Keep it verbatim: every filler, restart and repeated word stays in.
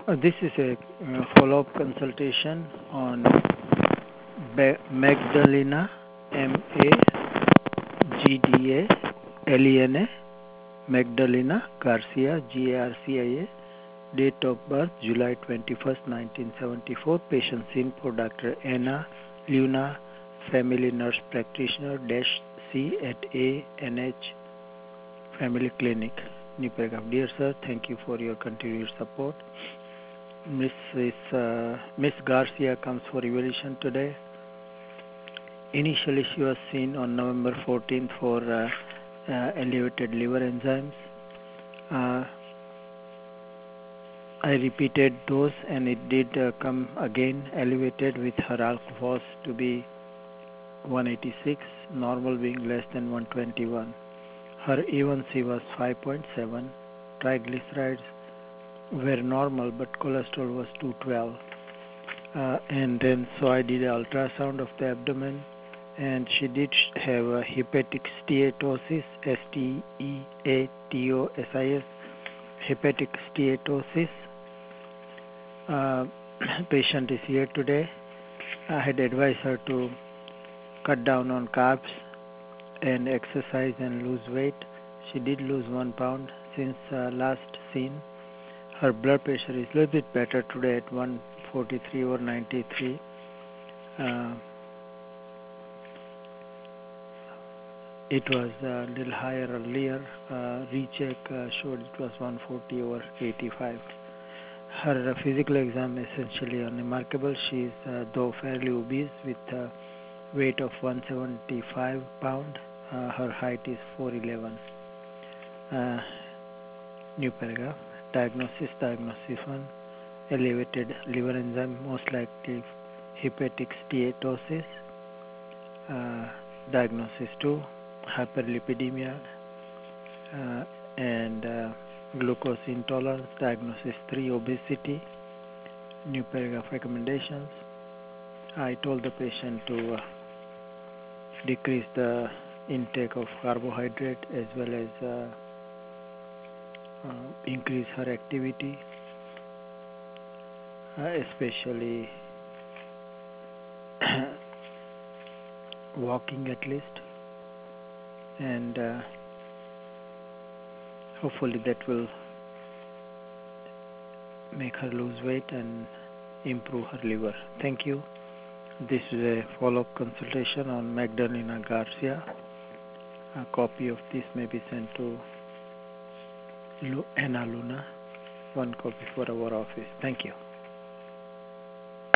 Uh, this is a uh, follow-up consultation on Be- Magdalena, M A G D A L E N A, Magdalena Garcia, G A R C I A, date of birth July twenty-first, nineteen seventy-four, patient seen for Doctor Anna Luna, family nurse practitioner, dash C at A N H Family Clinic, New Paragraph. Dear sir, thank you for your continued support. Missus Uh, Miss Garcia comes for evaluation today. Initially, she was seen on November fourteenth for uh, uh, elevated liver enzymes. Uh, I repeated those, and it did uh, come again elevated with her alkaphos to be one eighty-six, normal being less than one twenty-one. Her A one C was five point seven. Triglycerides were normal, but cholesterol was two twelve. Uh, and then so I did an ultrasound of the abdomen, and she did have a hepatic steatosis, S T E A T O S I S, hepatic steatosis. Uh, patient is here today. I had advised her to cut down on carbs and exercise and lose weight. She did lose one pound since uh, last seen. Her blood pressure is a little bit better today at one forty-three over ninety-three. Uh, it was a little higher earlier. Uh, recheck uh, showed it was one forty over eighty-five. Her uh, physical exam is essentially unremarkable. She is uh, though fairly obese with a weight of one seventy-five pound. Uh, her height is four eleven. Uh, new paragraph. Diagnosis, diagnosis one. Elevated liver enzyme, most likely hepatic steatosis. Uh, diagnosis two. Hyperlipidemia uh, and uh, glucose intolerance. Diagnosis three. Obesity. New paragraph recommendations. I told the patient to uh, decrease the intake of carbohydrate as well as uh, uh, increase her activity, uh, especially walking at least, and uh, hopefully that will make her lose weight and improve her liver. Thank you. This is a follow-up consultation on Magdalena Garcia. A copy of this may be sent to Lu- Anna Luna. One copy for our office. Thank you.